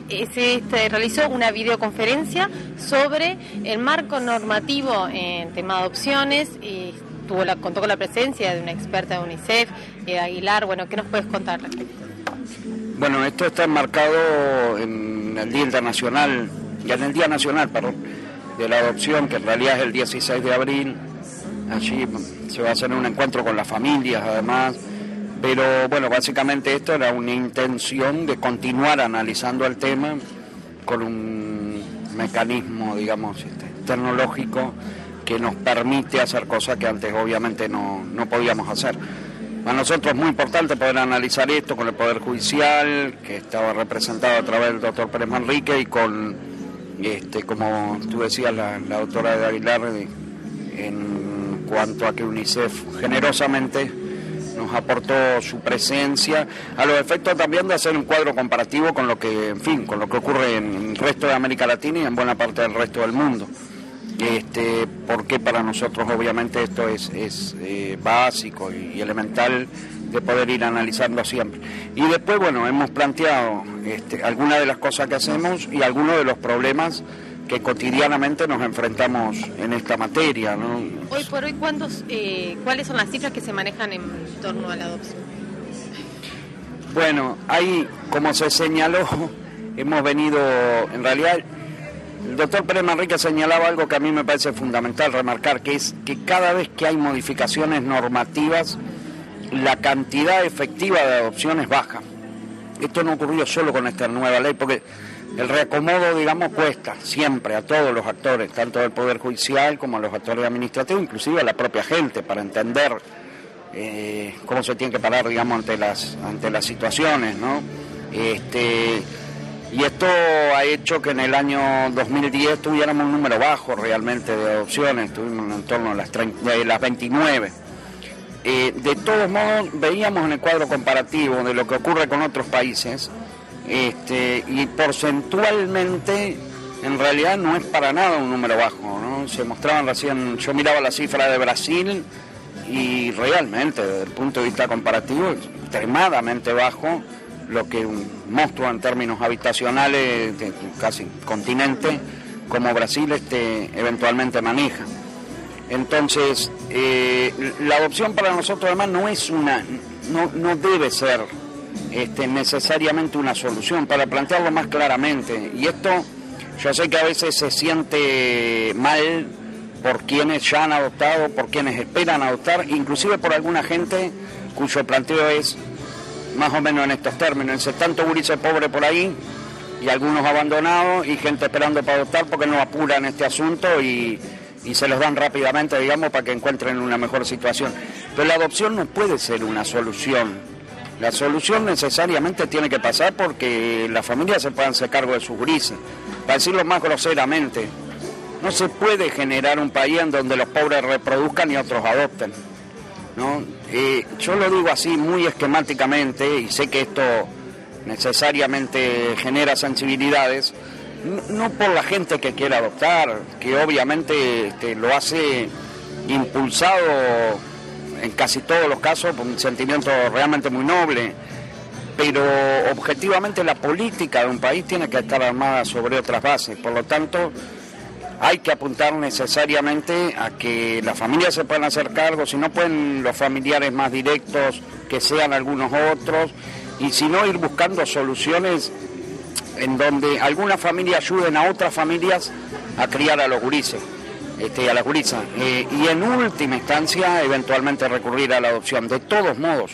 se realizó una videoconferencia sobre el marco normativo en tema de adopciones y contó con la presencia de una experta de UNICEF, Aguilar. Bueno, ¿qué nos puedes contar al respecto? Bueno, esto está enmarcado en el Día Internacional, y en el Día Nacional, de la adopción, que en realidad es el 16 de abril. Allí se va a hacer un encuentro con las familias, además. Pero bueno, básicamente esto era una intención de continuar analizando el tema con un mecanismo, digamos, tecnológico que nos permite hacer cosas que antes obviamente no podíamos hacer. Para nosotros es muy importante poder analizar esto con el Poder Judicial, que estaba representado a través del doctor Pérez Manrique, y con, como tú decías, la doctora de Aguilar, en cuanto a que UNICEF generosamente nos aportó su presencia, a los efectos también de hacer un cuadro comparativo con lo que, en fin, con lo que ocurre en el resto de América Latina y en buena parte del resto del mundo. Porque para nosotros obviamente esto es básico y elemental de poder ir analizando siempre. Y después, bueno, hemos planteado algunas de las cosas que hacemos y algunos de los problemas que cotidianamente nos enfrentamos en esta materia, ¿no? Hoy por hoy, ¿cuáles son las cifras que se manejan en torno a la adopción? Bueno, ahí, como se señaló, hemos venido, en realidad, el doctor Pérez Manrique señalaba algo que a mí me parece fundamental remarcar, que es que cada vez que hay modificaciones normativas, la cantidad efectiva de adopciones baja. Esto no ocurrió solo con esta nueva ley, porque el reacomodo, digamos, cuesta siempre a todos los actores, tanto del Poder Judicial como a los actores administrativos, inclusive a la propia gente, para entender cómo se tiene que parar, digamos, ante las situaciones, ¿no? Y esto ha hecho que en el año 2010 tuviéramos un número bajo realmente de adopciones, tuvimos en torno a las 29. De todos modos, veíamos en el cuadro comparativo de lo que ocurre con otros países, y porcentualmente en realidad no es para nada un número bajo, ¿no? Se mostraban recién, yo miraba la cifra de Brasil y realmente desde el punto de vista comparativo es extremadamente bajo lo que un monstruo en términos habitacionales de casi continente como Brasil eventualmente maneja. Entonces, la adopción para nosotros además no debe ser necesariamente una solución, para plantearlo más claramente. Y esto, yo sé que a veces se siente mal por quienes ya han adoptado, por quienes esperan adoptar, inclusive por alguna gente cuyo planteo es más o menos en estos términos: tanto gurises pobre por ahí y algunos abandonados y gente esperando para adoptar porque no apuran este asunto y se los dan rápidamente, digamos, para que encuentren una mejor situación. Pero la adopción no puede ser una solución. La solución necesariamente tiene que pasar porque las familias se puedan hacer cargo de sus gurises. Para decirlo más groseramente, no se puede generar un país en donde los pobres reproduzcan y otros adopten, ¿no? Yo lo digo así muy esquemáticamente, y sé que esto necesariamente genera sensibilidades, no por la gente que quiere adoptar, que obviamente lo hace impulsado en casi todos los casos por un sentimiento realmente muy noble, pero objetivamente la política de un país tiene que estar armada sobre otras bases. Por lo tanto, hay que apuntar necesariamente a que las familias se puedan hacer cargo, si no pueden los familiares más directos, que sean algunos otros, y si no, ir buscando soluciones en donde algunas familias ayuden a otras familias a criar a los gurises, a las gurisas, y en última instancia eventualmente recurrir a la adopción. De todos modos,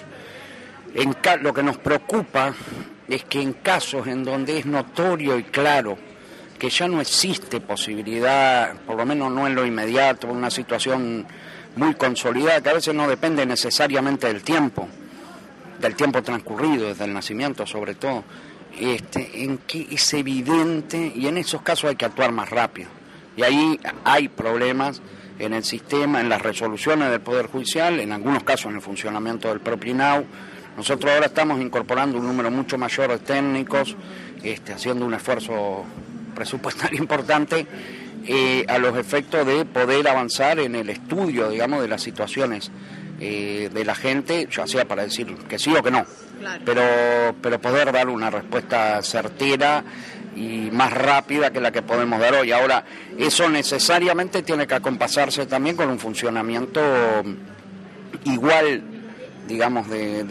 lo que nos preocupa es que en casos en donde es notorio y claro que ya no existe posibilidad, por lo menos no en lo inmediato, una situación muy consolidada, que a veces no depende necesariamente del tiempo transcurrido, desde el nacimiento sobre todo, en que es evidente, y en esos casos hay que actuar más rápido. Y ahí hay problemas en el sistema, en las resoluciones del Poder Judicial, en algunos casos en el funcionamiento del propio INAU. Nosotros ahora estamos incorporando un número mucho mayor de técnicos, haciendo un esfuerzo presupuestario importante a los efectos de poder avanzar en el estudio, digamos, de las situaciones de la gente, ya sea para decir que sí o que no, claro. pero poder dar una respuesta certera y más rápida que la que podemos dar hoy. Ahora, eso necesariamente tiene que acompasarse también con un funcionamiento igual, digamos,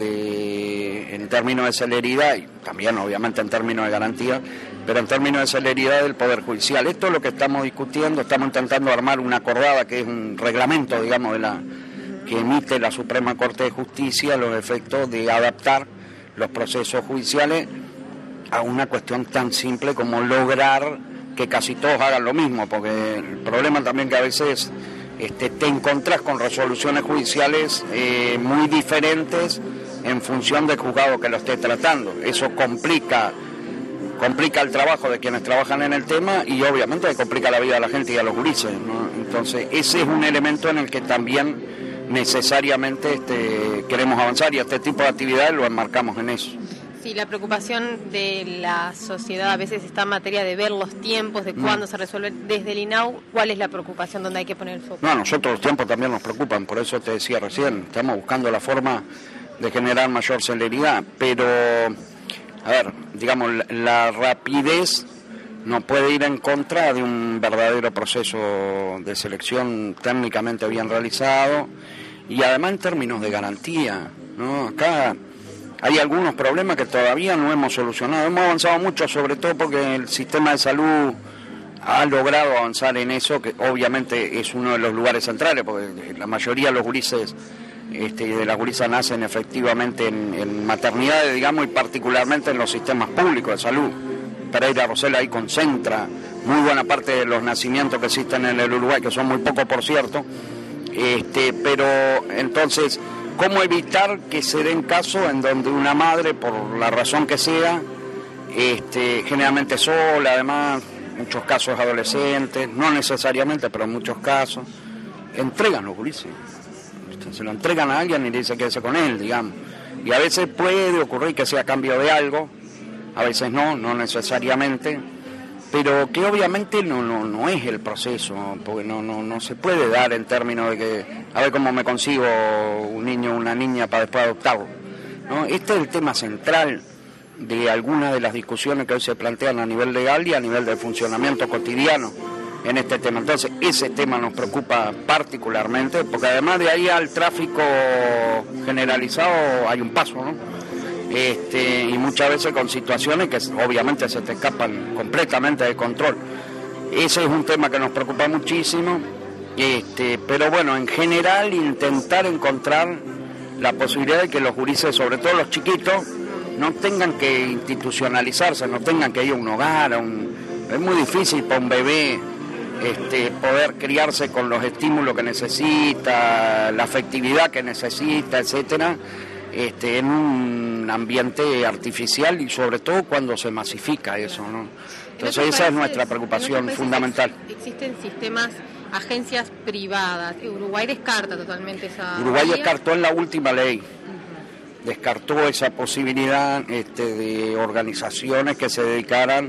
en términos de celeridad y también obviamente en términos de garantía, pero en términos de celeridad del Poder Judicial. Esto es lo que estamos discutiendo, estamos intentando armar una acordada que es un reglamento, digamos, que emite la Suprema Corte de Justicia a los efectos de adaptar los procesos judiciales a una cuestión tan simple como lograr que casi todos hagan lo mismo, porque el problema también que a veces te encontrás con resoluciones judiciales muy diferentes en función del juzgado que lo esté tratando. Eso complica el trabajo de quienes trabajan en el tema y obviamente complica la vida de la gente y a los gurises, ¿no? Entonces ese es un elemento en el que también necesariamente queremos avanzar y este tipo de actividades lo enmarcamos en eso. Sí, la preocupación de la sociedad a veces está en materia de ver los tiempos, de cuándo se resuelve desde el INAU. ¿Cuál es la preocupación donde hay que poner el foco? No, nosotros los tiempos también nos preocupan, por eso te decía recién, estamos buscando la forma de generar mayor celeridad, pero, a ver, digamos, la rapidez no puede ir en contra de un verdadero proceso de selección técnicamente bien realizado y además en términos de garantía, ¿no? Acá hay algunos problemas que todavía no hemos solucionado. Hemos avanzado mucho, sobre todo porque el sistema de salud ha logrado avanzar en eso, que obviamente es uno de los lugares centrales, porque la mayoría de los gurises de las gurisas nacen efectivamente en maternidades, digamos, y particularmente en los sistemas públicos de salud. Pereira Rosell ahí concentra muy buena parte de los nacimientos que existen en el Uruguay, que son muy pocos por cierto, pero entonces, ¿cómo evitar que se den casos en donde una madre, por la razón que sea, generalmente sola, además, muchos casos adolescentes, no necesariamente, pero en muchos casos, entregan los gurises? Se lo entregan a alguien y le dice quédese con él, digamos. Y a veces puede ocurrir que sea a cambio de algo, a veces no necesariamente, pero que obviamente no es el proceso, porque no se puede dar en términos de que a ver cómo me consigo un niño o una niña para después adoptarlo, ¿no? Este es el tema central de algunas de las discusiones que hoy se plantean a nivel legal y a nivel de funcionamiento cotidiano en este tema. Entonces ese tema nos preocupa particularmente, porque además de ahí al tráfico generalizado hay un paso, ¿no? Y muchas veces con situaciones que obviamente se te escapan completamente de control. Ese es un tema que nos preocupa muchísimo, pero bueno, en general intentar encontrar la posibilidad de que los gurises, sobre todo los chiquitos, no tengan que institucionalizarse, no tengan que ir a un hogar, es muy difícil para un bebé poder criarse con los estímulos que necesita, la afectividad que necesita, etcétera, en un ambiente artificial y sobre todo cuando se masifica eso, ¿no? Entonces esa es nuestra preocupación fundamental. Existen sistemas, agencias privadas. Uruguay descarta totalmente esa... Uruguay descartó en la última ley, descartó esa posibilidad de organizaciones que se dedicaran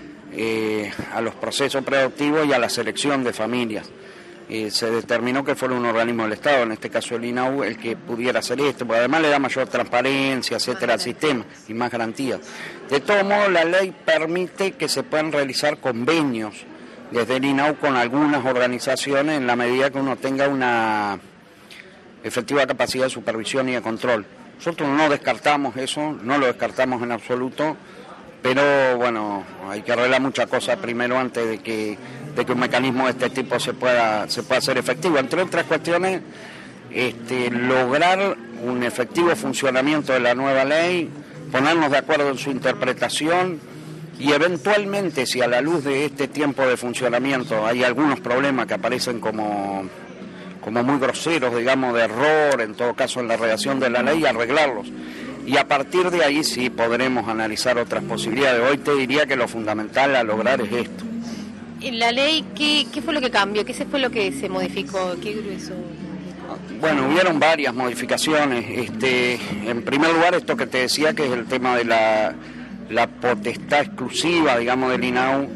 a los procesos preadoptivos y a la selección de familias. Se determinó que fuera un organismo del Estado, en este caso el INAU, el que pudiera hacer esto, porque además le da mayor transparencia, etcétera, al sistema y más garantías. De todos modos, la ley permite que se puedan realizar convenios desde el INAU con algunas organizaciones en la medida que uno tenga una efectiva capacidad de supervisión y de control. Nosotros no descartamos eso, no lo descartamos en absoluto, pero bueno, hay que arreglar muchas cosas primero antes de que un mecanismo de este tipo se pueda hacer efectivo. Entre otras cuestiones, lograr un efectivo funcionamiento de la nueva ley, ponernos de acuerdo en su interpretación y eventualmente, si a la luz de este tiempo de funcionamiento hay algunos problemas que aparecen como muy groseros, digamos, de error, en todo caso en la redacción de la ley, arreglarlos. Y a partir de ahí sí podremos analizar otras posibilidades. Hoy te diría que lo fundamental a lograr es esto. En la ley, ¿qué fue lo que cambió? ¿Qué fue lo que se modificó? ¿Qué grueso? Bueno, hubieron varias modificaciones. En primer lugar, esto que te decía, que es el tema de la potestad exclusiva, digamos, del INAU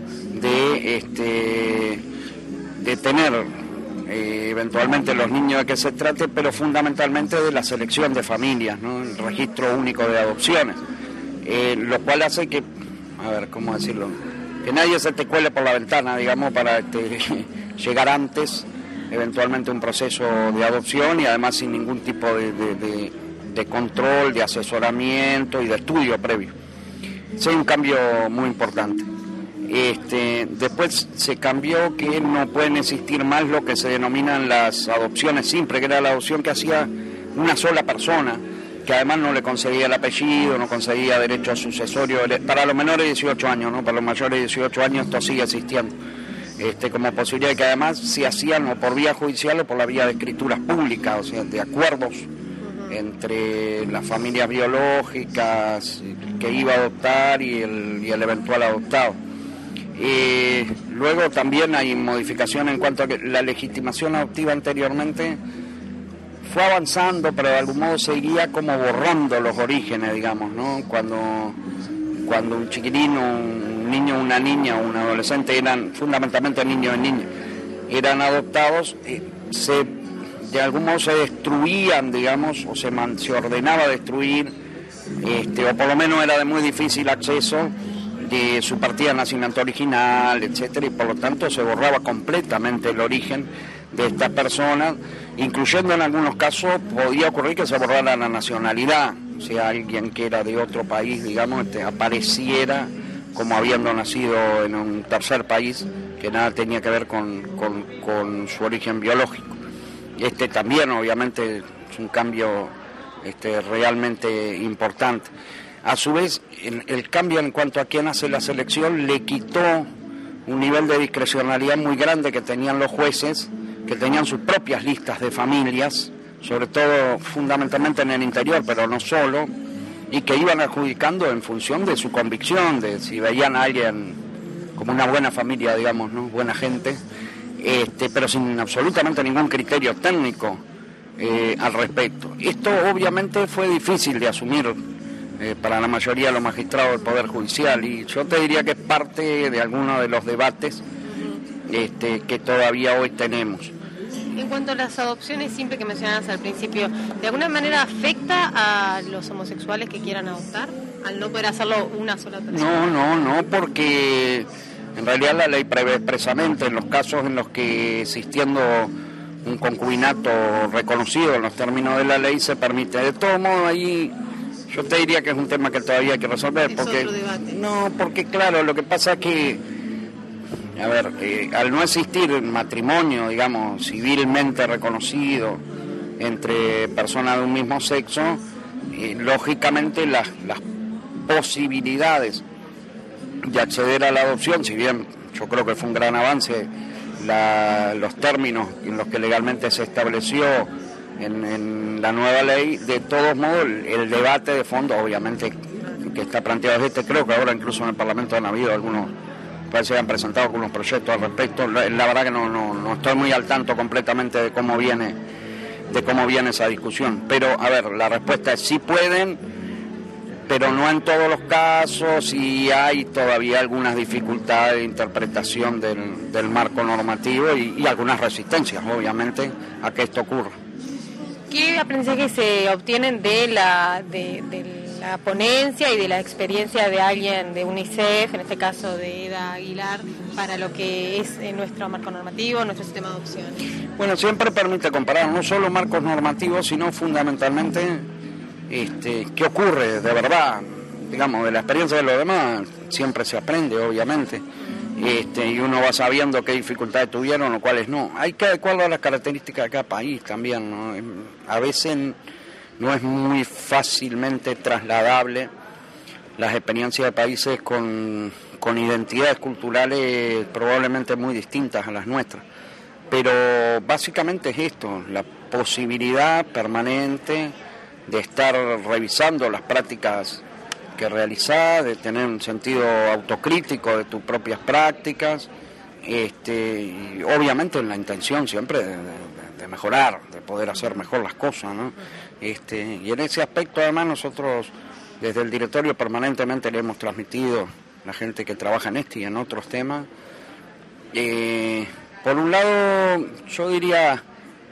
de tener eventualmente los niños de que se trate, pero fundamentalmente de la selección de familias, ¿no? El registro único de adopciones, lo cual hace que, a ver, ¿cómo decirlo? que nadie se te cuele por la ventana, digamos, para llegar antes, eventualmente, a un proceso de adopción, y además sin ningún tipo de control, de asesoramiento y de estudio previo. Ese es un cambio muy importante. Después se cambió que no pueden existir más lo que se denominan las adopciones simples, que era la adopción que hacía una sola persona, que además no le conseguía el apellido, no conseguía derecho a sucesorio, para los menores de 18 años, ¿no? Para los mayores de 18 años esto sigue existiendo, como posibilidad, que además se hacían o por vía judicial o por la vía de escrituras públicas, o sea, de acuerdos entre las familias biológicas que iba a adoptar y el eventual adoptado. Luego también hay modificaciones en cuanto a que la legitimación adoptiva anteriormente fue avanzando, pero de algún modo seguía como borrando los orígenes, digamos, ¿no? Cuando un chiquilino, un niño, una niña o un adolescente, eran fundamentalmente niños y niñas, eran adoptados, de algún modo se destruían, digamos, o se ordenaba destruir, o por lo menos era de muy difícil acceso de su partida de nacimiento original, etcétera, y por lo tanto se borraba completamente el origen de estas personas, incluyendo en algunos casos podía ocurrir que se borrara la nacionalidad, o sea, alguien que era de otro país, digamos, apareciera como habiendo nacido en un tercer país que nada tenía que ver con su origen biológico. También obviamente es un cambio realmente importante. A su vez, el cambio en cuanto a quién hace la selección le quitó un nivel de discrecionalidad muy grande que tenían los jueces, que tenían sus propias listas de familias, sobre todo fundamentalmente en el interior, pero no solo, y que iban adjudicando en función de su convicción, de si veían a alguien como una buena familia, digamos, ¿no? Buena gente, pero sin absolutamente ningún criterio técnico al respecto. Esto obviamente fue difícil de asumir para la mayoría de los magistrados del Poder Judicial, y yo te diría que es parte de algunos de los debates que todavía hoy tenemos. En cuanto a las adopciones simples que mencionabas al principio, ¿de alguna manera afecta a los homosexuales que quieran adoptar, al no poder hacerlo una sola persona? No, porque en realidad la ley prevé expresamente en los casos en los que, existiendo un concubinato reconocido en los términos de la ley, se permite. De todo modo, ahí yo te diría que es un tema que todavía hay que resolver, porque claro, lo que pasa es que, a ver, al no existir matrimonio, digamos, civilmente reconocido entre personas de un mismo sexo, lógicamente las posibilidades de acceder a la adopción, si bien yo creo que fue un gran avance los términos en los que legalmente se estableció en la nueva ley, de todos modos el debate de fondo, obviamente, que está planteado creo que ahora incluso en el Parlamento han habido algunos, parece que han presentado algunos proyectos al respecto. La verdad que no estoy muy al tanto completamente de cómo viene esa discusión, pero a ver, la respuesta es sí pueden, pero no en todos los casos, y hay todavía algunas dificultades de interpretación del marco normativo y algunas resistencias, obviamente, a que esto ocurra. ¿Qué aprendizajes se obtienen de la ponencia y de la experiencia de alguien de UNICEF, en este caso de Eda Aguilar, para lo que es nuestro marco normativo, nuestro sistema de adopción? Bueno, siempre permite comparar no solo marcos normativos, sino fundamentalmente qué ocurre de verdad, digamos, de la experiencia de los demás. Siempre se aprende, obviamente, y uno va sabiendo qué dificultades tuvieron o cuáles no. Hay que adecuarlo a las características de cada país también, ¿no? A veces no es muy fácilmente trasladable las experiencias de países con identidades culturales probablemente muy distintas a las nuestras. Pero básicamente es esto, la posibilidad permanente de estar revisando las prácticas que realizás, de tener un sentido autocrítico de tus propias prácticas, y obviamente en la intención siempre de mejorar, de poder hacer mejor las cosas, ¿no? Y en ese aspecto además nosotros desde el directorio permanentemente le hemos transmitido a la gente que trabaja en y en otros temas. Por un lado, yo diría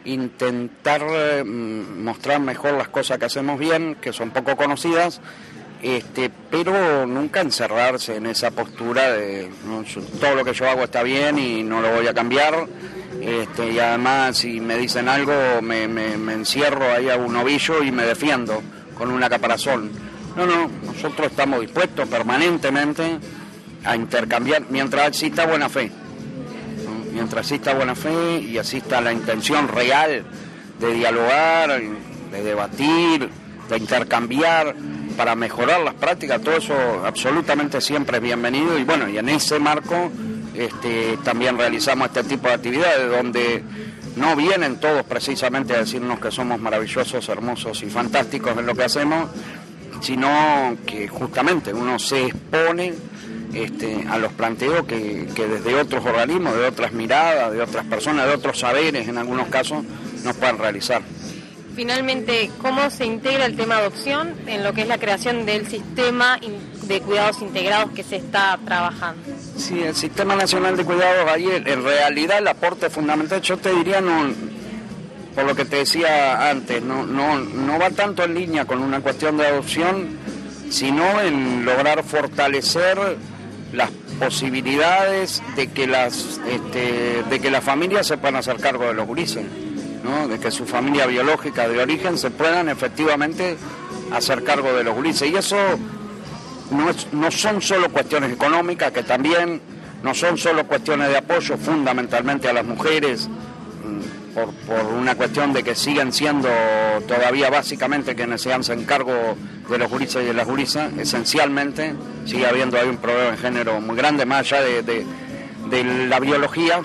intentar mostrar mejor las cosas que hacemos bien, que son poco conocidas, pero nunca encerrarse en esa postura de ¿no? Todo lo que yo hago está bien y no lo voy a cambiar, y además si me dicen algo me encierro ahí a un ovillo y me defiendo con una caparazón. No, nosotros estamos dispuestos permanentemente a intercambiar mientras exista buena fe, ¿no? Mientras exista buena fe y exista la intención real de dialogar, de debatir, de intercambiar para mejorar las prácticas, todo eso absolutamente siempre es bienvenido y bueno, y en ese marco también realizamos este tipo de actividades donde no vienen todos precisamente a decirnos que somos maravillosos, hermosos y fantásticos en lo que hacemos, sino que justamente uno se expone a los planteos que desde otros organismos, de otras miradas, de otras personas, de otros saberes en algunos casos, nos puedan realizar. Finalmente, ¿cómo se integra el tema adopción en lo que es la creación del sistema de cuidados integrados que se está trabajando? Sí, el Sistema Nacional de Cuidados, ahí en realidad el aporte fundamental, yo te diría, no, por lo que te decía antes, no va tanto en línea con una cuestión de adopción, sino en lograr fortalecer las posibilidades de que las familias se puedan hacer cargo de los gurises, ¿no? De que su familia biológica de origen se puedan efectivamente hacer cargo de los gurises. Y eso no son solo cuestiones económicas, que también no son solo cuestiones de apoyo fundamentalmente a las mujeres, por una cuestión de que siguen siendo todavía básicamente quienes se hacen cargo de los gurises y de las gurisas. Esencialmente sigue habiendo ahí un problema de género muy grande, más allá de la biología.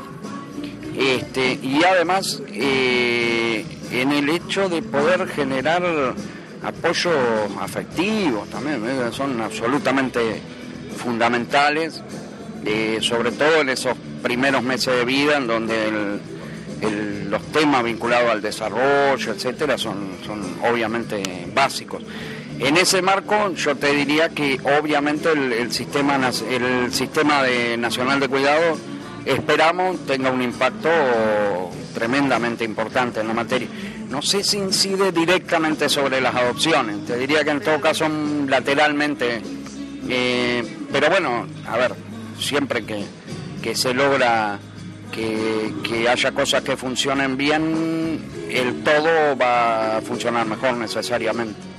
Y además en el hecho de poder generar apoyo afectivo también, son absolutamente fundamentales, sobre todo en esos primeros meses de vida en donde los temas vinculados al desarrollo, etcétera, son obviamente básicos. En ese marco yo te diría que obviamente el sistema nacional de cuidado esperamos tenga un impacto tremendamente importante en la materia. No sé si incide directamente sobre las adopciones, te diría que en todo caso lateralmente, pero bueno, a ver, siempre que se logra que haya cosas que funcionen bien, el todo va a funcionar mejor necesariamente.